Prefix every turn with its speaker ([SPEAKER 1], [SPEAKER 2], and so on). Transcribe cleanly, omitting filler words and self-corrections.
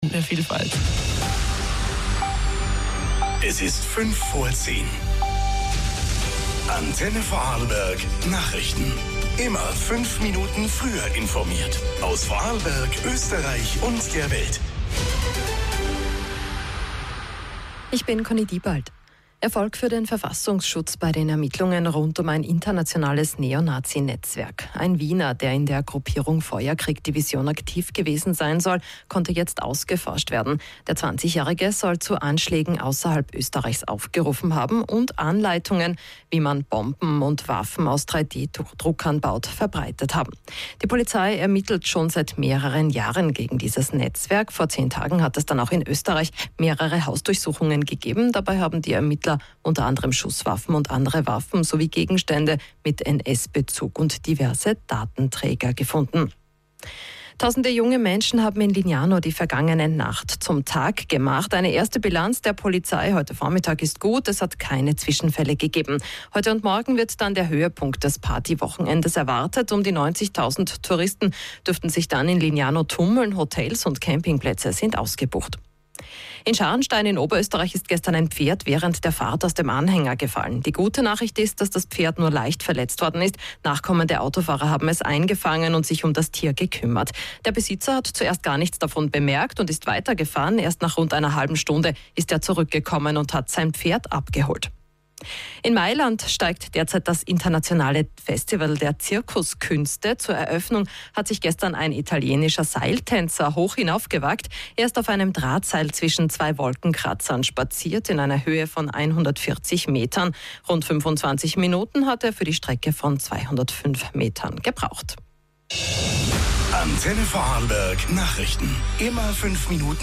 [SPEAKER 1] der Vielfalt.
[SPEAKER 2] Es ist 5:10. Antenne Vorarlberg Nachrichten. Immer 5 Minuten früher informiert. Aus Vorarlberg, Österreich und der Welt.
[SPEAKER 1] Ich bin Conny Diebald. Erfolg für den Verfassungsschutz bei den Ermittlungen rund um ein internationales Neonazi-Netzwerk. Ein Wiener, der in der Gruppierung Feuerkrieg-Division aktiv gewesen sein soll, konnte jetzt ausgeforscht werden. Der 20-Jährige soll zu Anschlägen außerhalb Österreichs aufgerufen haben und Anleitungen, wie man Bomben und Waffen aus 3D-Druckern baut, verbreitet haben. Die Polizei ermittelt schon seit mehreren Jahren gegen dieses Netzwerk. Vor 10 Tagen hat es dann auch in Österreich mehrere Hausdurchsuchungen gegeben. Dabei haben die Ermittler unter anderem Schusswaffen und andere Waffen sowie Gegenstände mit NS-Bezug und diverse Datenträger gefunden. Tausende junge Menschen haben in Lignano die vergangene Nacht zum Tag gemacht. Eine erste Bilanz der Polizei heute Vormittag ist gut. Es hat keine Zwischenfälle gegeben. Heute und morgen wird dann der Höhepunkt des Partywochenendes erwartet. Um die 90.000 Touristen dürften sich dann in Lignano tummeln. Hotels und Campingplätze sind ausgebucht. In Scharenstein in Oberösterreich ist gestern ein Pferd während der Fahrt aus dem Anhänger gefallen. Die gute Nachricht ist, dass das Pferd nur leicht verletzt worden ist. Nachkommende Autofahrer haben es eingefangen und sich um das Tier gekümmert. Der Besitzer hat zuerst gar nichts davon bemerkt und ist weitergefahren. Erst nach rund einer halben Stunde ist er zurückgekommen und hat sein Pferd abgeholt. In Mailand steigt derzeit das internationale Festival der Zirkuskünste. Zur Eröffnung hat sich gestern ein italienischer Seiltänzer hoch hinaufgewagt. Er ist auf einem Drahtseil zwischen 2 Wolkenkratzern spaziert in einer Höhe von 140 Metern. Rund 25 Minuten hat er für die Strecke von 205 Metern gebraucht.
[SPEAKER 2] Antenne Vorarlberg Nachrichten. Immer 5 Minuten.